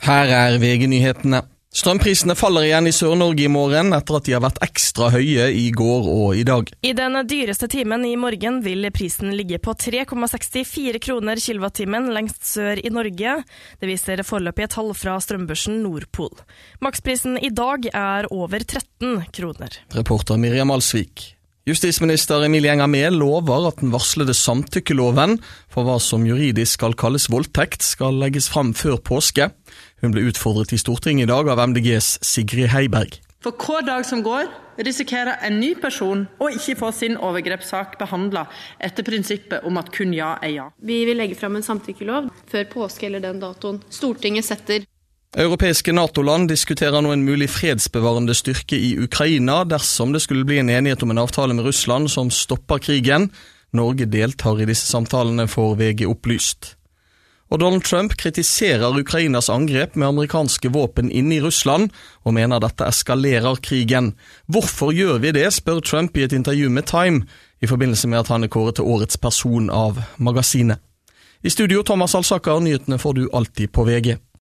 Her VG-nyhetene. Strømprisene faller igjen i Sør-Norge i morgen etter at de har vært ekstra høye i går og i dag. I den dyreste timen i morgen vil prisen ligge på 3,64 kroner kilowattimen lengst sør i Norge. Det viser foreløpige tall fra strømbørsen Nordpol. Maksprisen i dag er over 13 kroner. Reporter Miriam Alsvik. Justisminister Emilie Enger Mehl lover at den varslede samtykkeloven for hva som juridisk skal kalles voldtekt skal legges fram før påske. Hun ble utfordret i Stortinget i dag av MDGs Sigrid Heiberg. For hver dag som går, risikerer en ny person å ikke få sin overgrepssak behandlet etter prinsippet om at kun ja er ja. Vi vil legge fram en samtykkelov før påske eller den datoen Stortinget setter. Europeiske NATO-land diskuterer nå en mulig fredsbevarende styrke i Ukraina dersom det skulle bli en enighet om en avtale med Russland som stopper krigen. Norge deltar i disse samtalene, får VG opplyst. Og Donald Trump kritiserer Ukrainas angrep med amerikanske våpen inn i Russland og mener dette eskalerer krigen. Hvorfor gjør vi det, spør Trump i et intervju med Time i forbindelse med at han er kåret til årets person av magasinet. I studio Thomas Alsaker, nyhetene får du alltid på VG.